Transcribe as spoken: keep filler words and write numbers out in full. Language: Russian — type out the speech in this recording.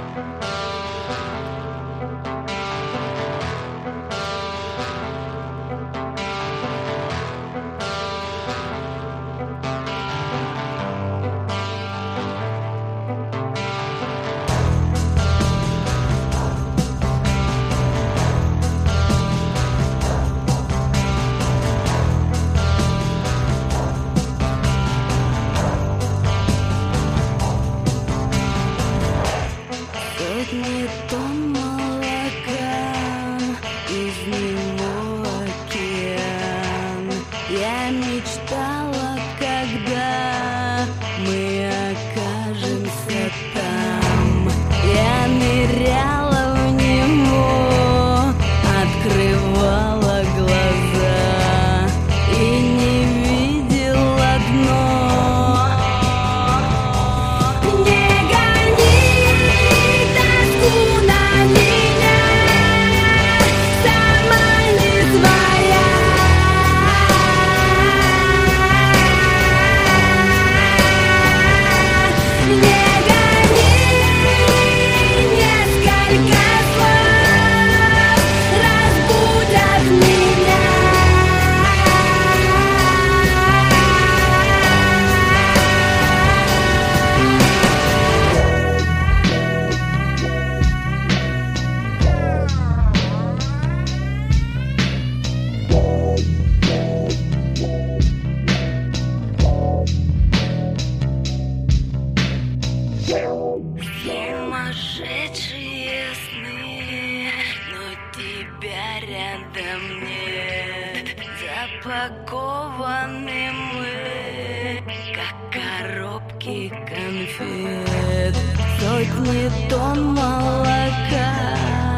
Сотни тонн молока, из него океан. Я мечтала, когда мы окажемся там. Я ныряла в него, открывала глаза и не видела дно. Сумасшедшие сны, но тебя рядом нет. Запакованы мы, как коробки конфет. Сотни тонн молока,